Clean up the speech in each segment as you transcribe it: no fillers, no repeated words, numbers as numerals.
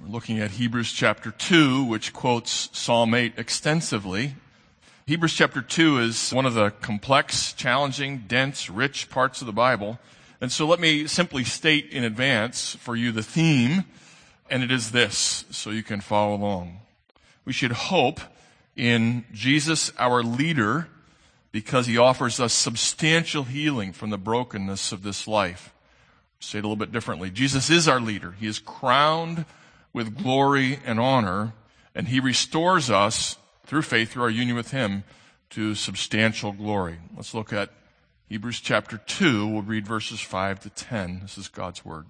We're looking at Hebrews chapter 2, which quotes Psalm 8 extensively. Hebrews chapter 2 is one of the complex, challenging, dense, rich parts of the Bible. And so let me simply state in advance for you the theme, and it is this, so you can follow along. We should hope in Jesus, our leader, because he offers us substantial healing from the brokenness of this life. Say it a little bit differently. Jesus is our leader. He is crowned with glory and honor, and he restores us through faith, through our union with him, to substantial glory. Let's look at Hebrews chapter 2. We'll read verses 5 to 10. This is God's word.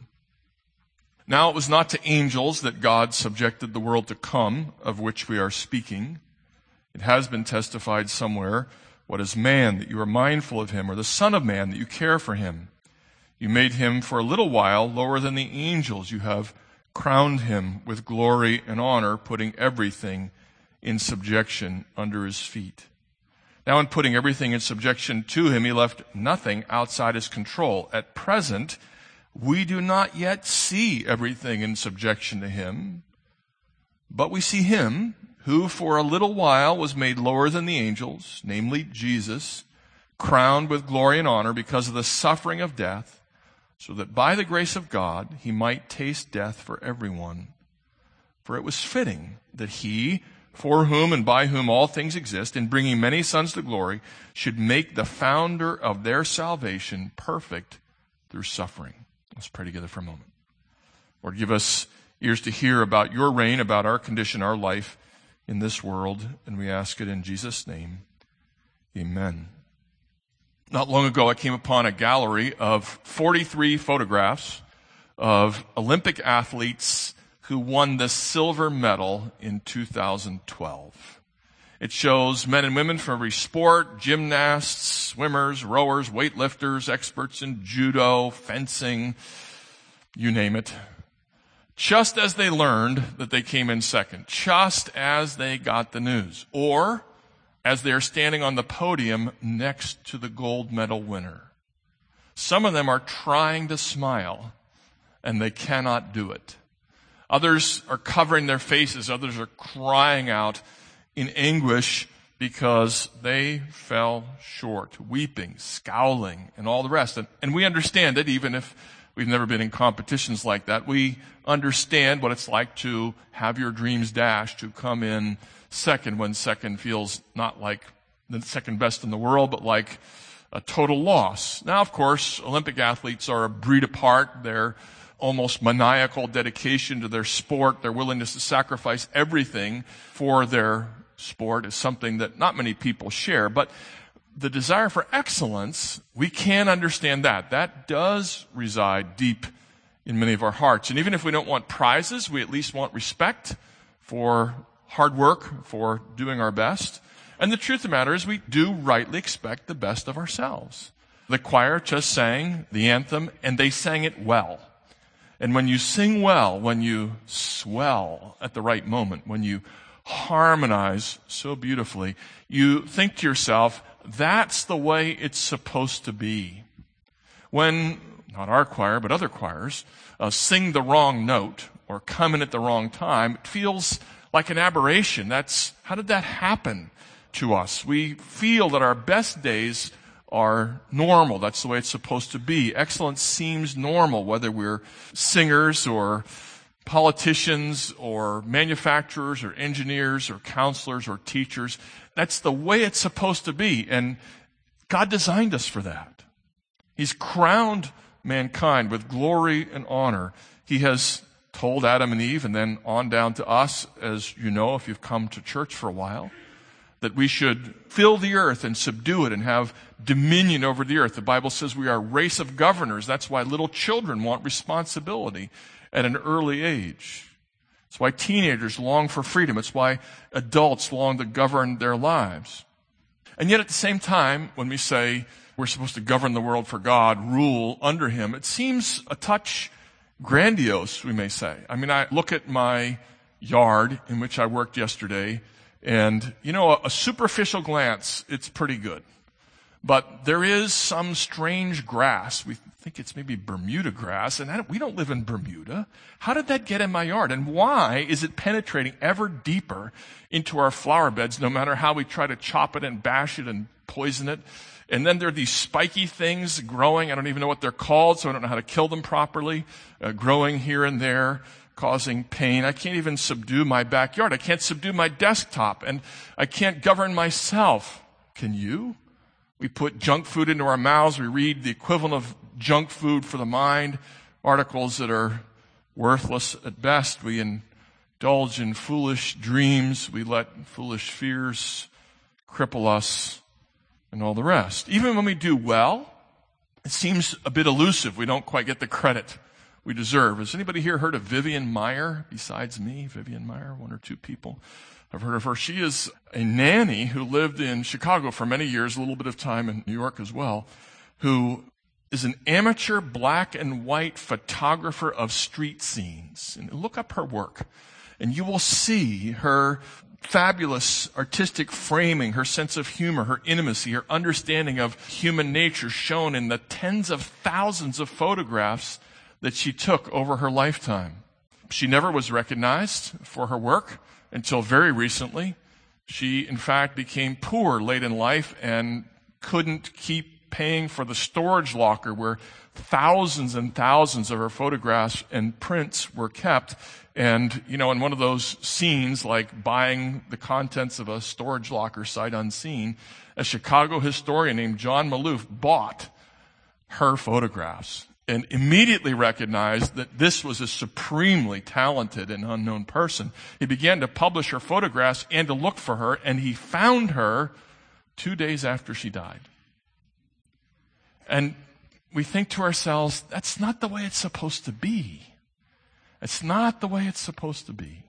Now it was not to angels that God subjected the world to come, of which we are speaking. It has been testified somewhere, what is man, that you are mindful of him, or the Son of Man, that you care for him? You made him for a little while lower than the angels. You have crowned him with glory and honor, putting everything in subjection under his feet. Now in putting everything in subjection to him, he left nothing outside his control. At present, we do not yet see everything in subjection to him, but we see him who for a little while was made lower than the angels, namely Jesus, crowned with glory and honor because of the suffering of death, so that by the grace of God he might taste death for everyone. For it was fitting that he, for whom and by whom all things exist, in bringing many sons to glory, should make the founder of their salvation perfect through suffering. Let's pray together for a moment. Lord, give us ears to hear about your reign, about our condition, our life in this world, and we ask it in Jesus' name. Amen. Not long ago, I came upon a gallery of 43 photographs of Olympic athletes who won the silver medal in 2012. It shows men and women from every sport, gymnasts, swimmers, rowers, weightlifters, experts in judo, fencing, you name it. Just as they learned that they came in second, just as they got the news, or as they're standing on the podium next to the gold medal winner. Some of them are trying to smile, and they cannot do it. Others are covering their faces. Others are crying out in anguish because they fell short, weeping, scowling, and all the rest. And we understand it, even if we've never been in competitions like that. We understand what it's like to have your dreams dashed, to come in second when second feels not like the second best in the world, but like a total loss. Now, of course, Olympic athletes are a breed apart. Their almost maniacal dedication to their sport, their willingness to sacrifice everything for their sport is something that not many people share. But the desire for excellence, we can understand that. That does reside deep in many of our hearts. And even if we don't want prizes, we at least want respect for hard work, for doing our best. And the truth of the matter is we do rightly expect the best of ourselves. The choir just sang the anthem, and they sang it well. And when you sing well, when you swell at the right moment, when you harmonize so beautifully, you think to yourself, that's the way it's supposed to be. When, not our choir, but other choirs, sing the wrong note or come in at the wrong time, it feels like an aberration. How did that happen to us? We feel that our best days are normal. That's the way it's supposed to be. Excellence seems normal, whether we're singers or politicians or manufacturers or engineers or counselors or teachers. That's the way it's supposed to be. And God designed us for that. He's crowned mankind with glory and honor. He has told Adam and Eve, and then on down to us, as you know if you've come to church for a while, that we should fill the earth and subdue it and have dominion over the earth. The Bible says we are a race of governors. That's why little children want responsibility at an early age. It's why teenagers long for freedom. It's why adults long to govern their lives. And yet at the same time, when we say we're supposed to govern the world for God, rule under him, it seems a touch grandiose, we may say. I mean, I look at my yard in which I worked yesterday, and, a superficial glance, it's pretty good. But there is some strange grass. We think it's maybe Bermuda grass, and we don't live in Bermuda. How did that get in my yard? And why is it penetrating ever deeper into our flower beds, no matter how we try to chop it and bash it and poison it? And then there are these spiky things growing. I don't even know what they're called, so I don't know how to kill them properly, growing here and there, causing pain. I can't even subdue my backyard. I can't subdue my desktop, and I can't govern myself. Can you? We put junk food into our mouths. We read the equivalent of junk food for the mind, articles that are worthless at best. We indulge in foolish dreams. We let foolish fears cripple us and all the rest. Even when we do well, it seems a bit elusive. We don't quite get the credit we deserve. Has anybody here heard of Vivian Maier besides me? Vivian Maier, one or two people. I've heard of her. She is a nanny who lived in Chicago for many years, a little bit of time in New York as well, who is an amateur black and white photographer of street scenes. And look up her work, and you will see her fabulous artistic framing, her sense of humor, her intimacy, her understanding of human nature shown in the tens of thousands of photographs that she took over her lifetime. She never was recognized for her work until very recently. She, in fact, became poor late in life and couldn't keep paying for the storage locker where thousands and thousands of her photographs and prints were kept. And, in one of those scenes, like buying the contents of a storage locker sight unseen, a Chicago historian named John Maloof bought her photographs and immediately recognized that this was a supremely talented and unknown person. He began to publish her photographs and to look for her, and he found her 2 days after she died. And we think to ourselves, that's not the way it's supposed to be. It's not the way it's supposed to be.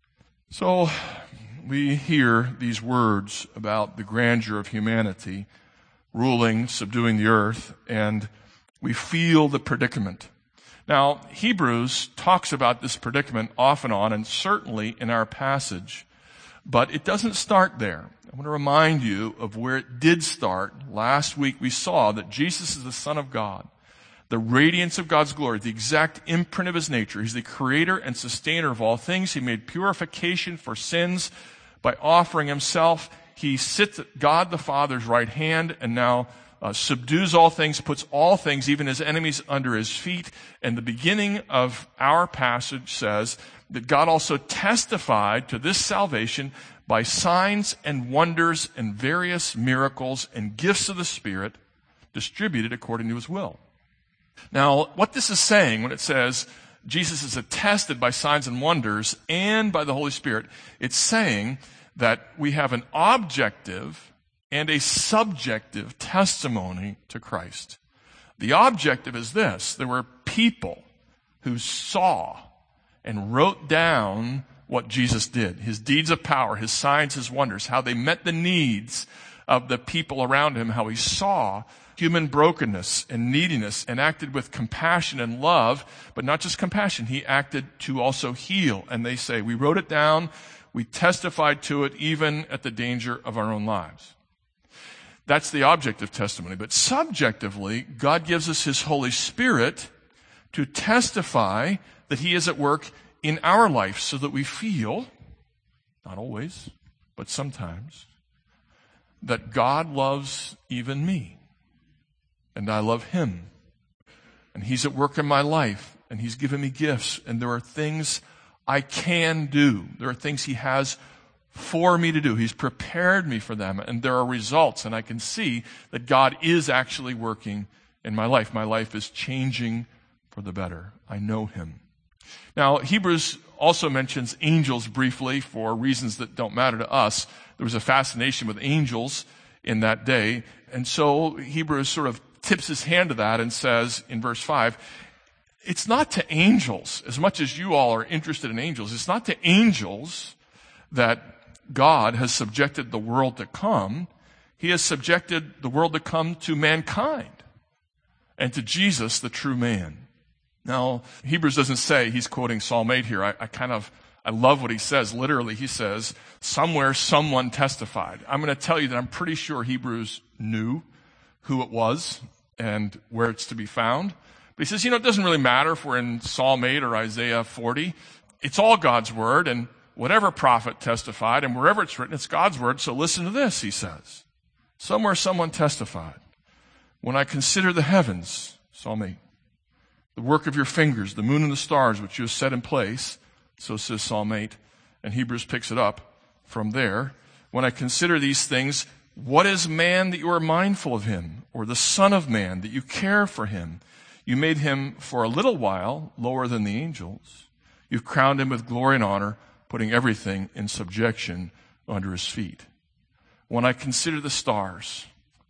So we hear these words about the grandeur of humanity, ruling, subduing the earth, and we feel the predicament. Now, Hebrews talks about this predicament off and on, and certainly in our passage, but it doesn't start there. I want to remind you of where it did start. Last week we saw that Jesus is the Son of God, the radiance of God's glory, the exact imprint of his nature. He's the creator and sustainer of all things. He made purification for sins by offering himself. He sits at God the Father's right hand and now subdues all things, puts all things, even his enemies, under his feet. And the beginning of our passage says that God also testified to this salvation by signs and wonders and various miracles and gifts of the Spirit distributed according to his will. Now, what this is saying when it says Jesus is attested by signs and wonders and by the Holy Spirit, it's saying that we have an objective and a subjective testimony to Christ. The objective is this: there were people who saw and wrote down what Jesus did, his deeds of power, his signs, his wonders, how they met the needs of the people around him, how he saw human brokenness and neediness and acted with compassion and love, but not just compassion, he acted to also heal. And they say, we wrote it down, we testified to it even at the danger of our own lives. That's the objective testimony. But subjectively, God gives us his Holy Spirit to testify that he is at work in our life so that we feel, not always, but sometimes, that God loves even me. And I love him. And he's at work in my life. And he's given me gifts. And there are things I can do. There are things he has for me to do. He's prepared me for them, and there are results, and I can see that God is actually working in my life. My life is changing for the better. I know him. Now, Hebrews also mentions angels briefly for reasons that don't matter to us. There was a fascination with angels in that day, and so Hebrews sort of tips his hand to that and says in verse 5, it's not to angels, as much as you all are interested in angels, it's not to angels that God has subjected the world to come. He has subjected the world to come to mankind and to Jesus, the true man. Now, Hebrews doesn't say, he's quoting Psalm 8 here. I love what he says. Literally, he says, somewhere someone testified. I'm going to tell you that I'm pretty sure Hebrews knew who it was and where it's to be found. But he says, it doesn't really matter if we're in Psalm 8 or Isaiah 40. It's all God's word, and whatever prophet testified, and wherever it's written, it's God's word. So listen to this, he says. Somewhere someone testified. When I consider the heavens, Psalm 8, the work of your fingers, the moon and the stars, which you have set in place, so says Psalm 8, and Hebrews picks it up from there. When I consider these things, what is man that you are mindful of him, or the son of man that you care for him? You made him for a little while lower than the angels. You've crowned him with glory and honor, putting everything in subjection under his feet. When I consider the stars,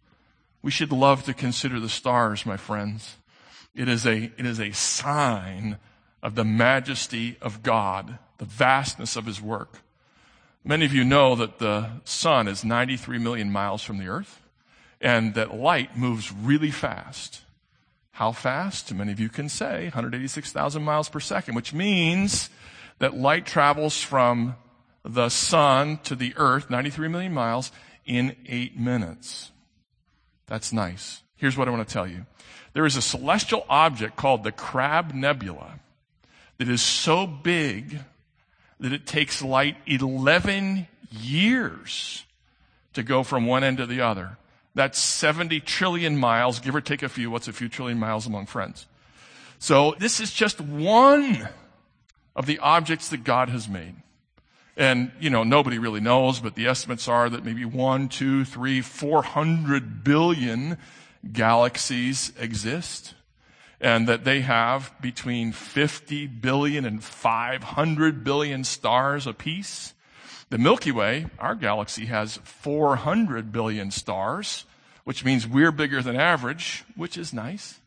we should love to consider the stars, my friends. It is a sign of the majesty of God, the vastness of his work. Many of you know that the sun is 93 million miles from the earth, and that light moves really fast. How fast? Many of you can say 186,000 miles per second, which means that light travels from the sun to the earth, 93 million miles, in 8 minutes. That's nice. Here's what I want to tell you. There is a celestial object called the Crab Nebula that is so big that it takes light 11 years to go from one end to the other. That's 70 trillion miles, give or take a few. What's a few trillion miles among friends? So this is just one of the objects that God has made. And, nobody really knows, but the estimates are that maybe 1, 2, 3, 400 billion galaxies exist, and that they have between 50 billion and 500 billion stars apiece. The Milky Way, our galaxy, has 400 billion stars, which means we're bigger than average, which is nice.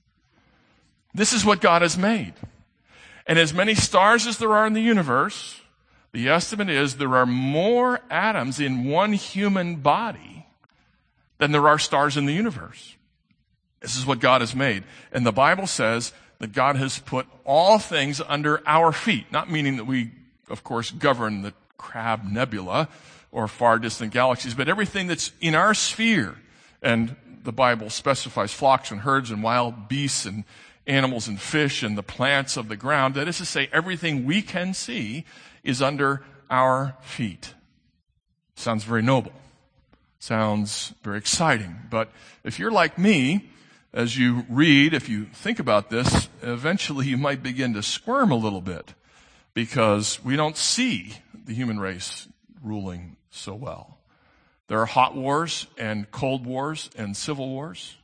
This is what God has made. And as many stars as there are in the universe, the estimate is there are more atoms in one human body than there are stars in the universe. This is what God has made. And the Bible says that God has put all things under our feet, not meaning that we, of course, govern the Crab Nebula or far distant galaxies, but everything that's in our sphere. And the Bible specifies flocks and herds and wild beasts and animals and fish and the plants of the ground. That is to say, everything we can see is under our feet. Sounds very noble. Sounds very exciting. But if you're like me, as you read, if you think about this, eventually you might begin to squirm a little bit because we don't see the human race ruling so well. There are hot wars and cold wars and civil wars.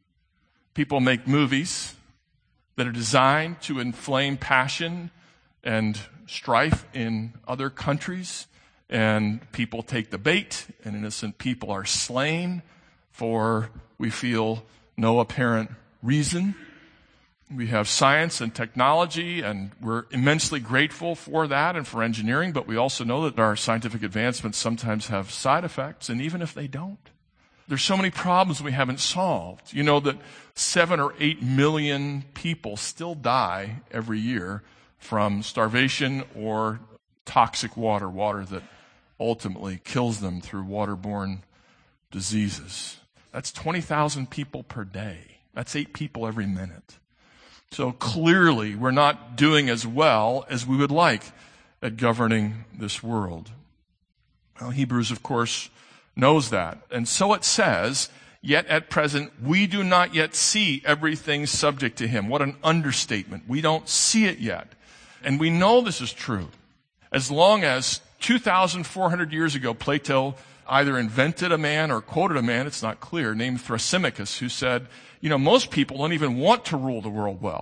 People make movies that are designed to inflame passion and strife in other countries, and people take the bait, and innocent people are slain for, we feel, no apparent reason. We have science and technology, and we're immensely grateful for that and for engineering, but we also know that our scientific advancements sometimes have side effects, and even if they don't, there's so many problems we haven't solved. You know that 7 or 8 million people still die every year from starvation or toxic water that ultimately kills them through waterborne diseases. That's 20,000 people per day. That's 8 people every minute. So clearly, we're not doing as well as we would like at governing this world. Well, Hebrews, of course, knows that. And so it says, yet at present, we do not yet see everything subject to him. What an understatement. We don't see it yet. And we know this is true. As long as 2,400 years ago, Plato either invented a man or quoted a man, it's not clear, named Thrasymachus, who said, most people don't even want to rule the world well.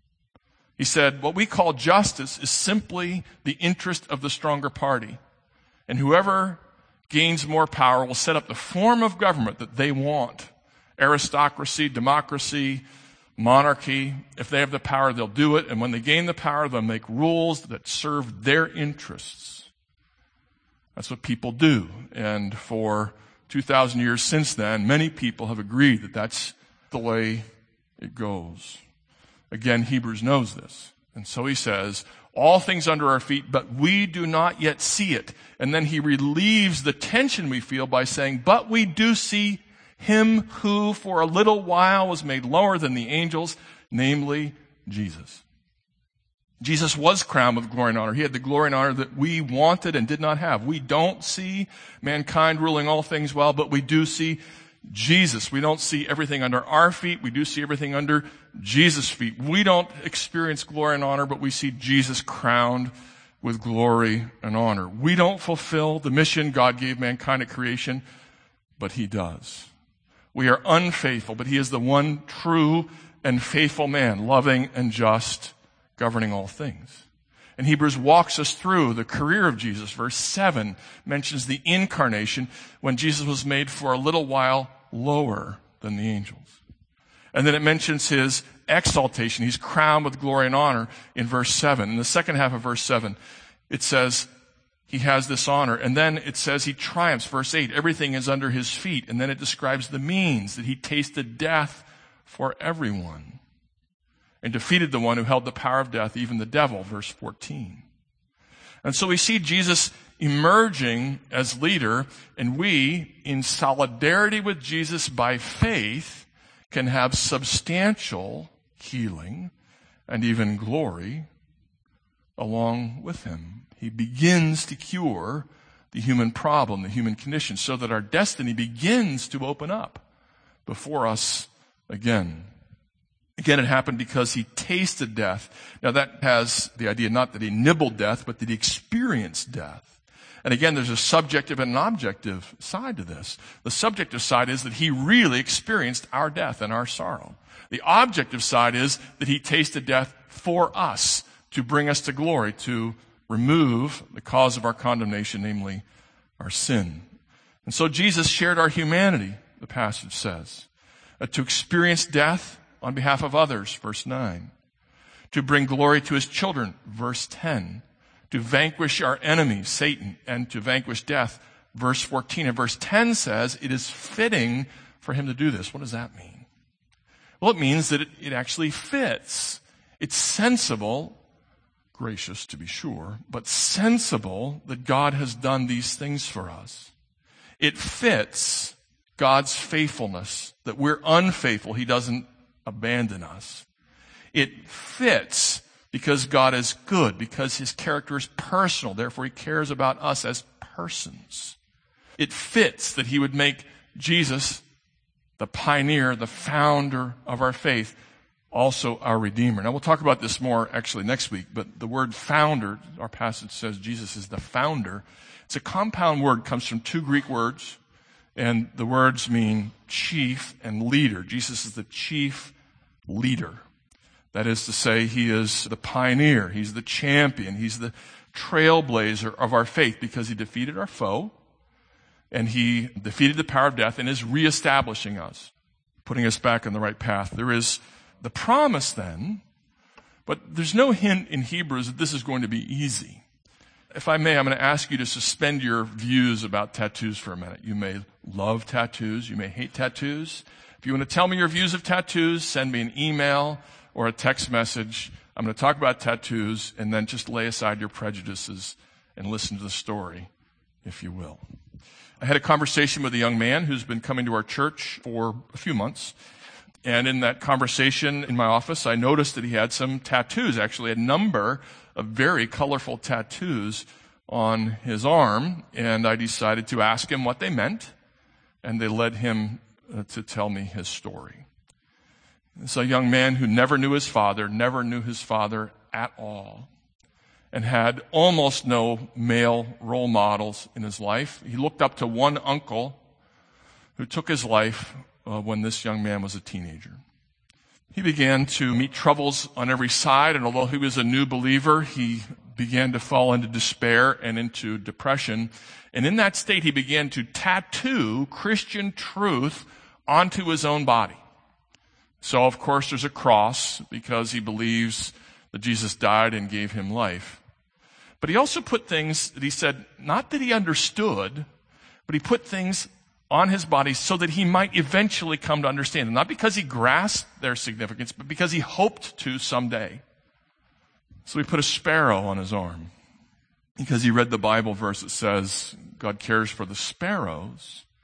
He said, what we call justice is simply the interest of the stronger party. And whoever gains more power will set up the form of government that they want. Aristocracy, democracy, monarchy. If they have the power, they'll do it. And when they gain the power, they'll make rules that serve their interests. That's what people do. And for 2,000 years since then, many people have agreed that that's the way it goes. Again, Hebrews knows this. And so he says, all things under our feet, but we do not yet see it. And then he relieves the tension we feel by saying, but we do see Him who for a little while was made lower than the angels, namely Jesus. Jesus was crowned with glory and honor. He had the glory and honor that we wanted and did not have. We don't see mankind ruling all things well, but we do see Jesus. We don't see everything under our feet. We do see everything under Jesus' feet. We don't experience glory and honor, but we see Jesus crowned with glory and honor. We don't fulfill the mission God gave mankind at creation, but He does. We are unfaithful, but He is the one true and faithful man, loving and just, governing all things. And Hebrews walks us through the career of Jesus. Verse 7 mentions the incarnation when Jesus was made for a little while lower than the angels. And then it mentions His exaltation. He's crowned with glory and honor in verse 7. In the second half of verse 7, it says He has this honor. And then it says He triumphs. Verse 8, everything is under His feet. And then it describes the means that He tasted death for everyone and defeated the one who held the power of death, even the devil, verse 14. And so we see Jesus emerging as leader, and we, in solidarity with Jesus by faith, can have substantial healing and even glory along with Him. He begins to cure the human problem, the human condition, so that our destiny begins to open up before us again. Again, it happened because He tasted death. Now that has the idea not that He nibbled death, but that He experienced death. And again, there's a subjective and an objective side to this. The subjective side is that He really experienced our death and our sorrow. The objective side is that He tasted death for us to bring us to glory, to remove the cause of our condemnation, namely our sin. And so Jesus shared our humanity, the passage says, to experience death on behalf of others, verse 9. To bring glory to His children, verse 10. To vanquish our enemy, Satan, and to vanquish death, verse 14. And verse 10 says it is fitting for Him to do this. What does that mean? Well, it means that it actually fits. It's sensible, gracious to be sure, but sensible that God has done these things for us. It fits God's faithfulness, that we're unfaithful. He doesn't abandon us. It fits because God is good, because His character is personal. Therefore, He cares about us as persons. It fits that He would make Jesus the pioneer, the founder of our faith, also our Redeemer. Now, we'll talk about this more actually next week, but the word founder, our passage says Jesus is the founder. It's a compound word, comes from two Greek words, and the words mean chief and leader. Jesus is the chief leader. That is to say, He is the pioneer. He's the champion. He's the trailblazer of our faith because He defeated our foe and He defeated the power of death and is reestablishing us, putting us back on the right path. There is the promise then, but there's no hint in Hebrews that this is going to be easy. If I may, I'm going to ask you to suspend your views about tattoos for a minute. You may love tattoos. You may hate tattoos. If you want to tell me your views of tattoos, send me an email or a text message. I'm going to talk about tattoos and then just lay aside your prejudices and listen to the story, if you will. I had a conversation with a young man who's been coming to our church for a few months. And in that conversation in my office, I noticed that he had some tattoos, actually a number of very colorful tattoos on his arm. And I decided to ask him what they meant. And they led him to tell me his story. It's a young man who never knew his father at all, and had almost no male role models in his life. He looked up to one uncle who took his life when this young man was a teenager. He began to meet troubles on every side, and although he was a new believer, he began to fall into despair and into depression. And in that state, he began to tattoo Christian truth onto his own body. So, of course, there's a cross because he believes that Jesus died and gave him life. But he also put things that he said, not that he understood, but he put things on his body so that he might eventually come to understand them. Not because he grasped their significance, but because he hoped to someday. So he put a sparrow on his arm because he read the Bible verse that says God cares for the sparrows,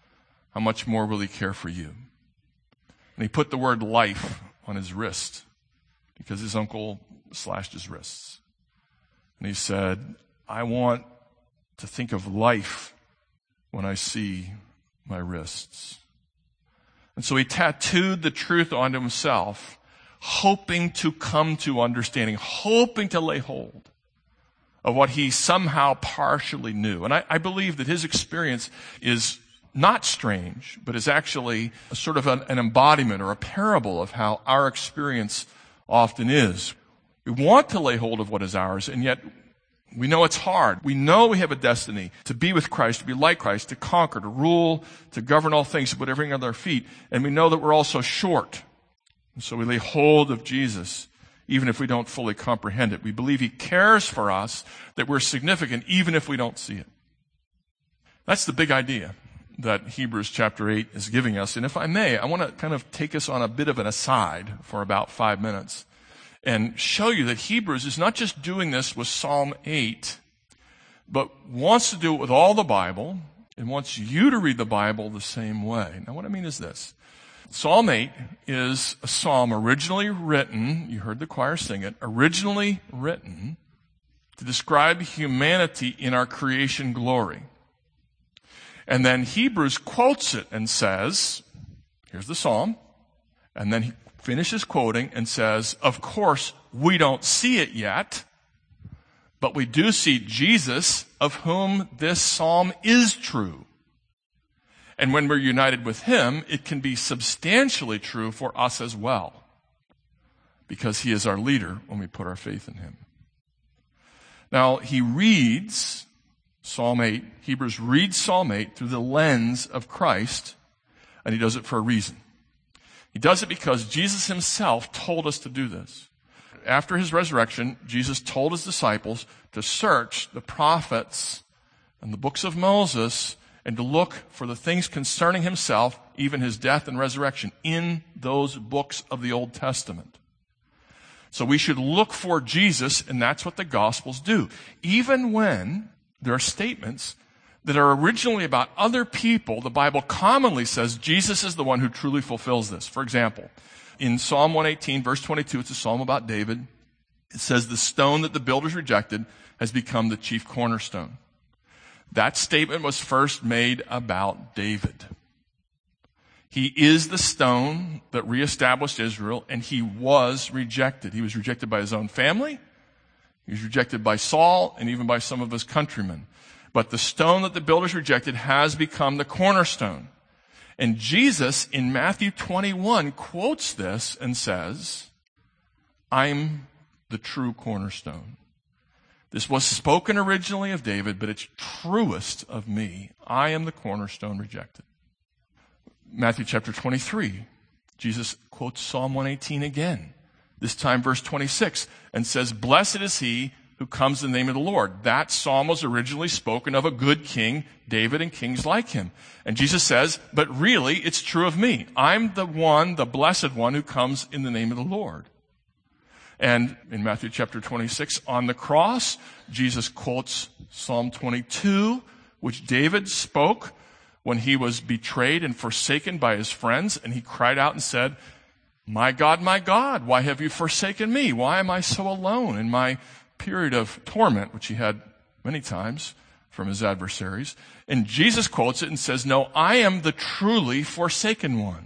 how much more will he care for you? And he put the word life on his wrist because his uncle slashed his wrists. And he said, I want to think of life when I see my wrists. And so he tattooed the truth onto himself, hoping to come to understanding, hoping to lay hold of what he somehow partially knew. And I believe that his experience is not strange, but is actually a sort of an embodiment or a parable of how our experience often is. We want to lay hold of what is ours, and yet we know it's hard. We know we have a destiny to be with Christ, to be like Christ, to conquer, to rule, to govern all things, to put everything on their feet. And we know that we're also short. And so we lay hold of Jesus, even if we don't fully comprehend it. We believe he cares for us, that we're significant, even if we don't see it. That's the big idea that Hebrews chapter 8 is giving us. And if I may, I want to kind of take us on a bit of an aside for about 5 minutes and show you that Hebrews is not just doing this with Psalm 8, but wants to do it with all the Bible and wants you to read the Bible the same way. Now, what I mean is this. Psalm 8 is a psalm originally written, you heard the choir sing it, originally written to describe humanity in our creation glory. And then Hebrews quotes it and says, here's the psalm, and then he finishes quoting and says, of course, we don't see it yet, but we do see Jesus, of whom this psalm is true. And when we're united with him, it can be substantially true for us as well, because he is our leader when we put our faith in him. Now, he reads Psalm 8, Hebrews reads Psalm 8 through the lens of Christ, and he does it for a reason. He does it because Jesus himself told us to do this. After his resurrection, Jesus told his disciples to search the prophets and the books of Moses and to look for the things concerning himself, even his death and resurrection, in those books of the Old Testament. So we should look for Jesus, and that's what the Gospels do. Even when there are statements that are originally about other people, the Bible commonly says Jesus is the one who truly fulfills this. For example, in Psalm 118, verse 22, it's a psalm about David. It says, the stone that the builders rejected has become the chief cornerstone. That statement was first made about David. He is the stone that reestablished Israel, and he was rejected. He was rejected by his own family. He was rejected by Saul and even by some of his countrymen. But the stone that the builders rejected has become the cornerstone. And Jesus, in Matthew 21, quotes this and says, I'm the true cornerstone. This was spoken originally of David, but it's truest of me. I am the cornerstone rejected. Matthew chapter 23, Jesus quotes Psalm 118 again. This time verse 26, and says, blessed is he who comes in the name of the Lord. That psalm was originally spoken of a good king, David, and kings like him. And Jesus says, but really, it's true of me. I'm the one, the blessed one, who comes in the name of the Lord. And in Matthew chapter 26, on the cross, Jesus quotes Psalm 22, which David spoke when he was betrayed and forsaken by his friends, and he cried out and said, my God, why have you forsaken me? Why am I so alone in my period of torment, which he had many times from his adversaries? And Jesus quotes it and says, no, I am the truly forsaken one.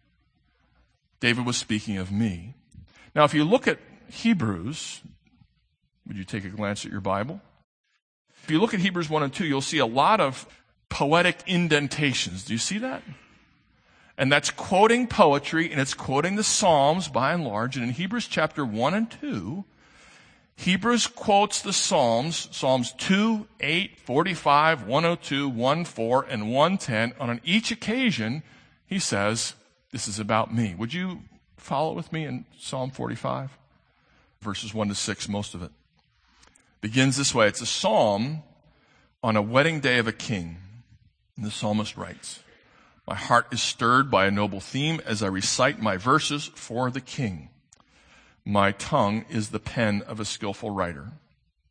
David was speaking of me. Now, if you look at Hebrews, would you take a glance at your Bible? If you look at Hebrews 1 and 2, you'll see a lot of poetic indentations. Do you see that? And that's quoting poetry, and it's quoting the Psalms by and large. And in Hebrews chapter 1 and 2, Hebrews quotes the Psalms, Psalms 2, 8, 45, 102, 1:4, and 110. On each occasion, he says, this is about me. Would you follow with me in Psalm 45? Verses 1 to 6, most of it. Begins this way. It's a psalm on a wedding day of a king. And the psalmist writes, my heart is stirred by a noble theme as I recite my verses for the king. My tongue is the pen of a skillful writer.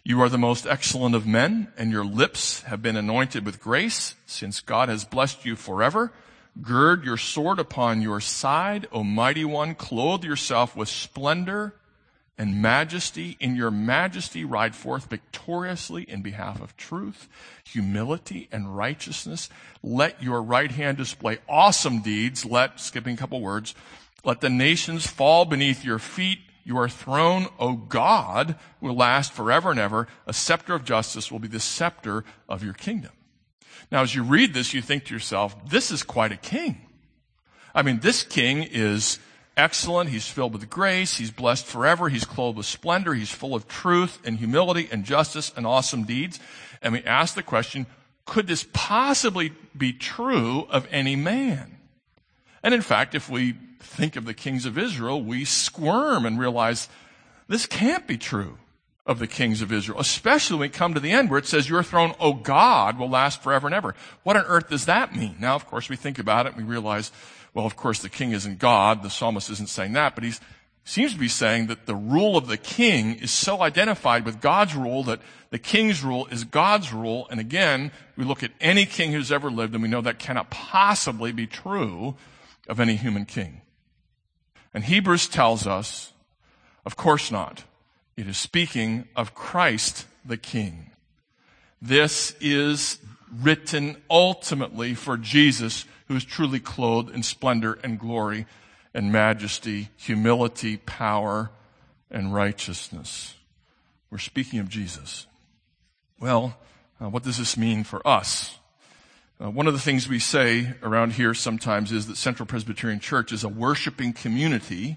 You are the most excellent of men, and your lips have been anointed with grace, since God has blessed you forever. Gird your sword upon your side, O mighty one. Clothe yourself with splendor and majesty. In your majesty ride forth victoriously in behalf of truth, humility, and righteousness. Let your right hand display awesome deeds. Skipping a couple words, let the nations fall beneath your feet. Your throne, O God, will last forever and ever. A scepter of justice will be the scepter of your kingdom. Now, as you read this, you think to yourself, this is quite a king. I mean, this king is excellent. He's filled with grace. He's blessed forever. He's clothed with splendor. He's full of truth and humility and justice and awesome deeds. And we ask the question, could this possibly be true of any man? And in fact, if we think of the kings of Israel, we squirm and realize this can't be true of the kings of Israel, especially when we come to the end where it says, your throne, O God, will last forever and ever. What on earth does that mean? Now, of course, we think about it and we realize, well, of course, the king isn't God. The psalmist isn't saying that, but he seems to be saying that the rule of the king is so identified with God's rule that the king's rule is God's rule. And again, we look at any king who's ever lived and we know that cannot possibly be true of any human king. And Hebrews tells us, of course not. It is speaking of Christ the King. This is written ultimately for Jesus, who is truly clothed in splendor and glory and majesty, humility, power, and righteousness. We're speaking of Jesus. Well, what does this mean for us? One of the things we say around here sometimes is that Central Presbyterian Church is a worshiping community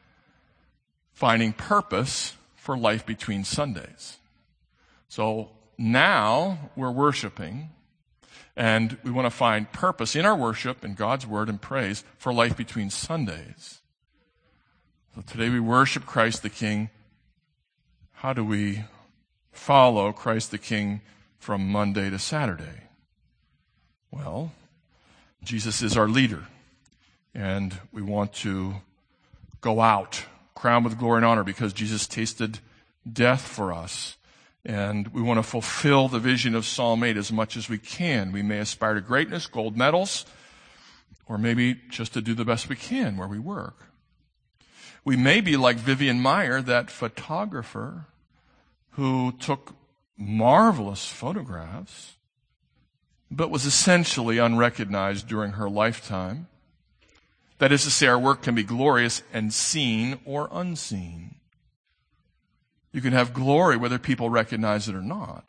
finding purpose for life between Sundays. So now we're worshiping, and we want to find purpose in our worship and God's word and praise for life between Sundays. So today we worship Christ the King. How do we follow Christ the King from Monday to Saturday? Well, Jesus is our leader, and we want to go out, crowned with glory and honor, because Jesus tasted death for us. And we want to fulfill the vision of Psalm 8 as much as we can. We may aspire to greatness, gold medals, or maybe just to do the best we can where we work. We may be like Vivian Meyer, that photographer who took marvelous photographs, but was essentially unrecognized during her lifetime. That is to say, our work can be glorious and seen or unseen. You can have glory whether people recognize it or not.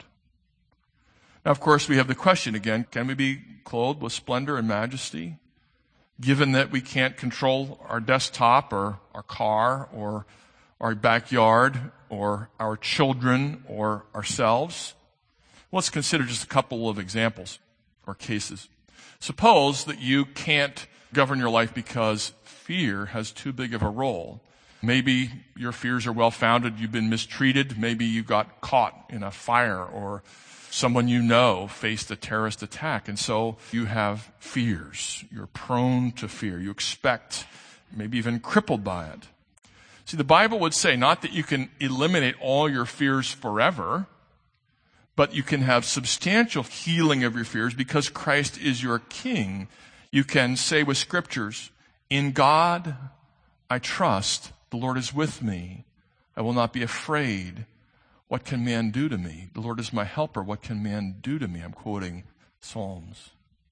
Now, of course, we have the question again, can we be clothed with splendor and majesty, given that we can't control our desktop or our car or our backyard or our children or ourselves? Let's consider just a couple of examples or cases. Suppose that you can't govern your life because fear has too big of a role. Maybe your fears are well-founded. You've been mistreated. Maybe you got caught in a fire, or someone you know faced a terrorist attack. And so you have fears. You're prone to fear. You expect, maybe even crippled by it. See, the Bible would say not that you can eliminate all your fears forever, but you can have substantial healing of your fears because Christ is your King. You can say with scriptures, in God I trust, the Lord is with me. I will not be afraid. What can man do to me? The Lord is my helper. What can man do to me? I'm quoting Psalms.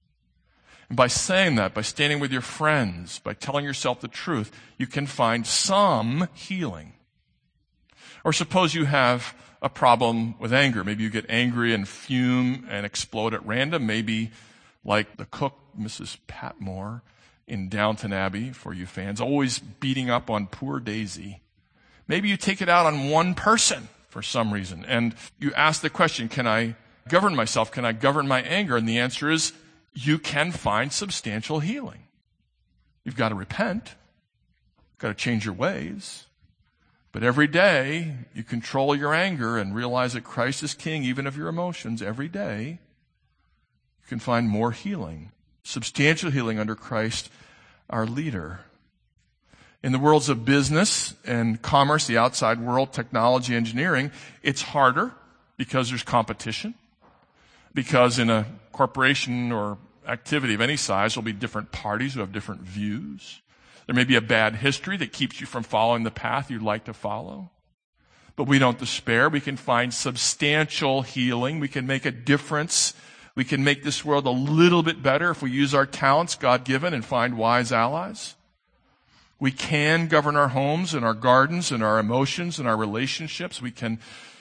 And by saying that, by standing with your friends, by telling yourself the truth, you can find some healing. Or suppose you have a problem with anger. Maybe you get angry and fume and explode at random. Maybe like the cook, Mrs. Patmore, in Downton Abbey, for you fans, always beating up on poor Daisy. Maybe you take it out on one person for some reason, and you ask the question, can I govern myself? Can I govern my anger? And the answer is, you can find substantial healing. You've got to repent. You've got to change your ways. But every day, you control your anger and realize that Christ is King even of your emotions. Every day, you can find more healing, substantial healing under Christ, our leader. In the worlds of business and commerce, the outside world, technology, engineering, it's harder. because there's competition, because in a corporation or activity of any size, there'll be different parties who have different views. There may be a bad history that keeps you from following the path you'd like to follow. But we don't despair. We can find substantial healing. We can make a difference. We can make this world a little bit better if we use our talents, God-given, and find wise allies. We can govern our homes and our gardens and our emotions and our relationships. We can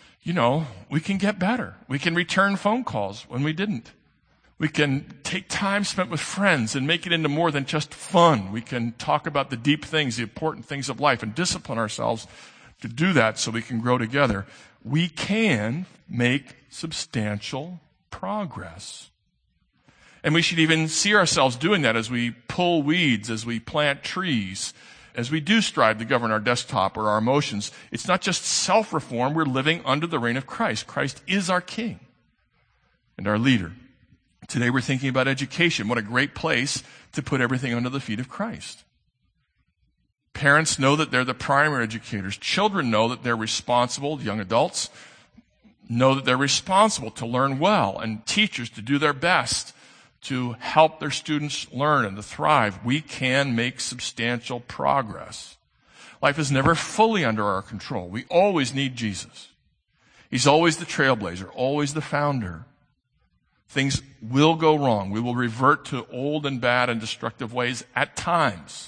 get better. We can return phone calls when we didn't. We can take time spent with friends and make it into more than just fun. We can talk about the deep things, the important things of life, and discipline ourselves to do that so we can grow together. We can make substantial progress. And we should even see ourselves doing that as we pull weeds, as we plant trees, as we do strive to govern our desktop or our emotions. It's not just self-reform. We're living under the reign of Christ. Christ is our King and our leader. Today we're thinking about education. What a great place to put everything under the feet of Christ. Parents know that they're the primary educators. Children know that they're responsible. Young adults know that they're responsible to learn well, and teachers to do their best to help their students learn and to thrive. We can make substantial progress. Life is never fully under our control. We always need Jesus. He's always the trailblazer, always the founder. Things will go wrong. We will revert to old and bad and destructive ways at times.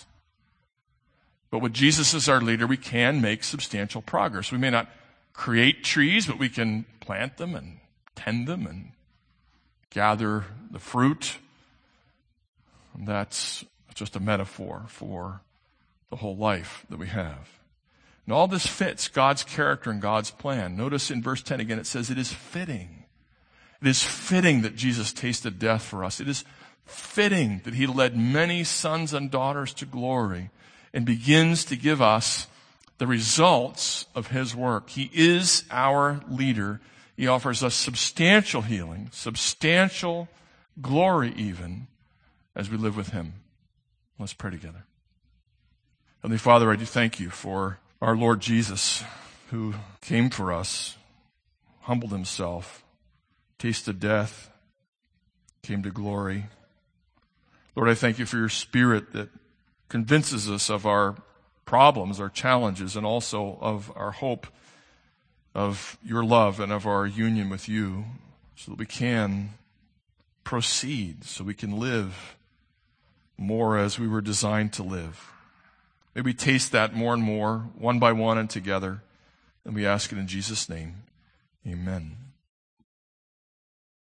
But with Jesus as our leader, we can make substantial progress. We may not create trees, but we can plant them and tend them and gather the fruit. And that's just a metaphor for the whole life that we have. And all this fits God's character and God's plan. Notice in verse 10 again, it says it is fitting. It is fitting that Jesus tasted death for us. It is fitting that he led many sons and daughters to glory and begins to give us the results of his work. He is our leader. He offers us substantial healing, substantial glory even, as we live with him. Let's pray together. Heavenly Father, I do thank you for our Lord Jesus, who came for us, humbled himself, tasted death, came to glory. Lord, I thank you for your Spirit that convinces us of our problems, our challenges, and also of our hope of your love and of our union with you, so that we can proceed, so we can live more as we were designed to live. May we taste that more and more, one by one and together, and we ask it in Jesus' name. Amen.